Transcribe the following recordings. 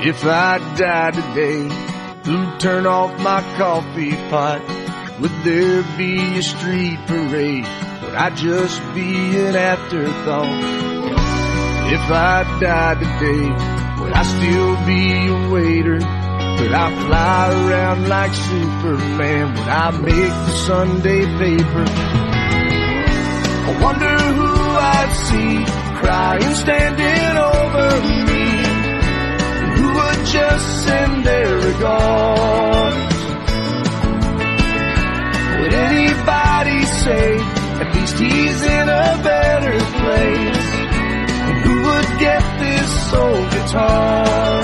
If I die today, who'd turn off my coffee pot? Would there be a street parade? Would I just be an afterthought? If I died today, would I still be a waiter? Could I fly around like Superman? Would I make the Sunday paper? I wonder who I'd see crying, standing over me, and who would just send their regards. Would anybody say, at least he's in a better place? And who would get this old guitar?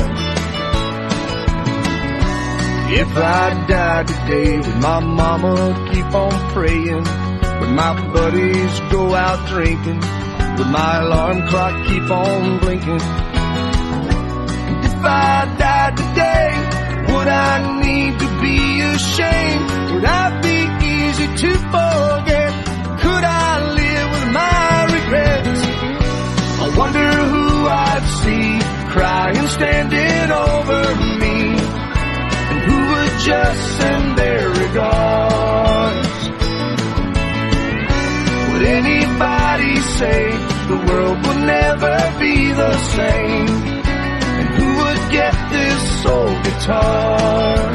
If I died today, would my mama keep on praying? Would my buddies go out drinking? Would my alarm clock keep on blinking? And if I died today, would I need to be ashamed? Would I be easy to forget? Could I live with my regrets? I wonder who I'd see crying, standing over me, and who would just send their regards. Would anybody say the world will never be the same? And who would get this old guitar?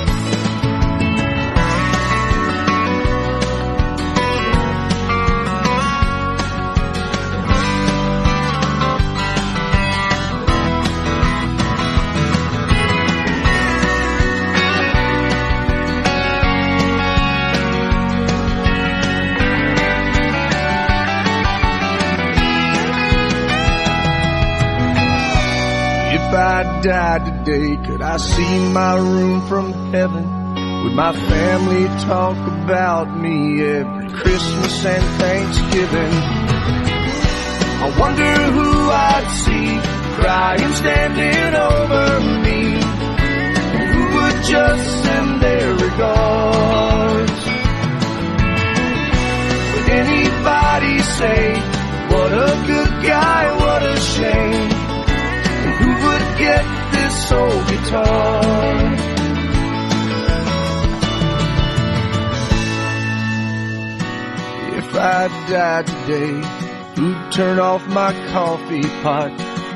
If I died today, could I see my room from heaven? Would my family talk about me every Christmas and Thanksgiving? I wonder who I'd see crying, standing over me, and who would just send their regards. Would anybody say, what a good guy, what a shame? Who would get this old guitar? If I died today, who'd turn off my coffee pot?